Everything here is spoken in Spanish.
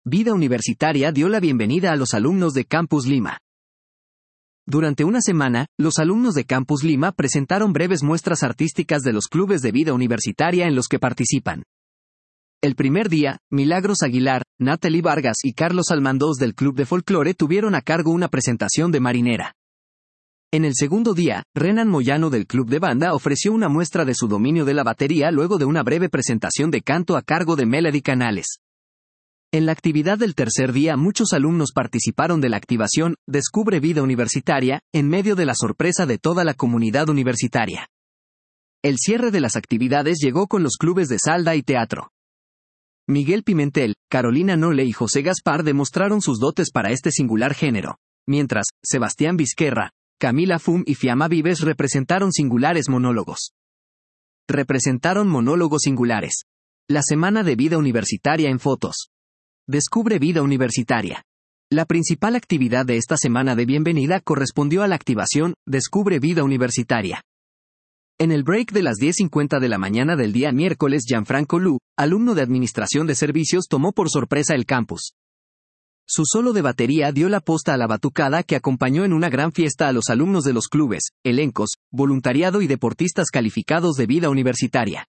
Vida Universitaria dio la bienvenida a los alumnos de Campus Lima. Durante una semana, los alumnos de Campus Lima presentaron breves muestras artísticas de los clubes de vida universitaria en los que participan. El primer día, Milagros Aguilar, Natalie Vargas y Carlos Almandós del Club de Folclore tuvieron a cargo una presentación de marinera. En el segundo día, Renan Moyano del Club de Banda ofreció una muestra de su dominio de la batería luego de una breve presentación de canto a cargo de Melody Canales. En la actividad del tercer día muchos alumnos participaron de la activación Descubre Vida Universitaria, en medio de la sorpresa de toda la comunidad universitaria. El cierre de las actividades llegó con los clubes de salda y teatro. Miguel Pimentel, Carolina Nole y José Gaspar demostraron sus dotes para este singular género, mientras Sebastián Vizquerra, Camila Fum y Fiamma Vives representaron singulares monólogos. Representaron monólogos singulares. La Semana de Vida Universitaria en fotos. Descubre Vida Universitaria. La principal actividad de esta semana de bienvenida correspondió a la activación Descubre Vida Universitaria. En el break de las 10:50 de la mañana del día miércoles, Gianfranco Lu, alumno de Administración de Servicios, tomó por sorpresa el campus. Su solo de batería dio la posta a la batucada que acompañó en una gran fiesta a los alumnos de los clubes, elencos, voluntariado y deportistas calificados de vida universitaria.